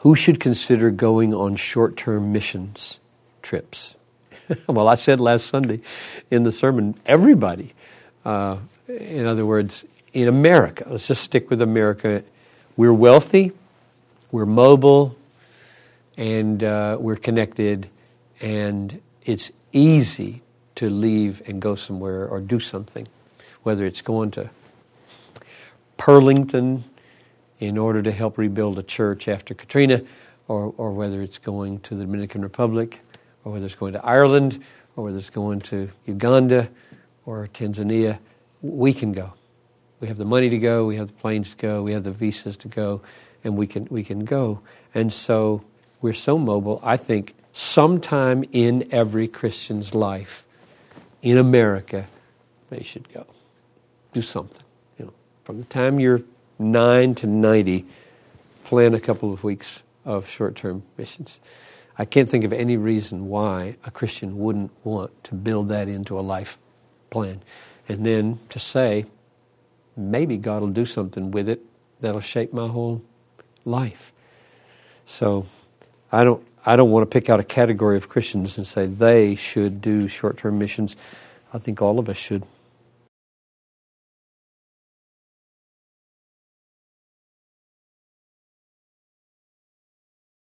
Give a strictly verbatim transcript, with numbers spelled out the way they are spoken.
Who should consider going on short-term missions trips? Well, I said last Sunday in the sermon, everybody. Uh, in other words, in America, let's just stick with America. We're wealthy, we're mobile, and uh, we're connected, and it's easy to leave and go somewhere or do something, whether it's going to Pearlington in order to help rebuild a church after Katrina, or, or whether it's going to the Dominican Republic, or whether it's going to Ireland, or whether it's going to Uganda or Tanzania. We can go. We have the money to go, we have the planes to go, we have the visas to go, and we can we can go. And so we're so mobile. I think sometime in every Christian's life in America, they should go. Do something. You know, from the time you're nine to ninety, plan a couple of weeks of short-term missions. I can't think of any reason why a Christian wouldn't want to build that into a life plan. And then to say, maybe God will do something with it that'll shape my whole life. So I don't I don't want to pick out a category of Christians and say they should do short-term missions. I think all of us should.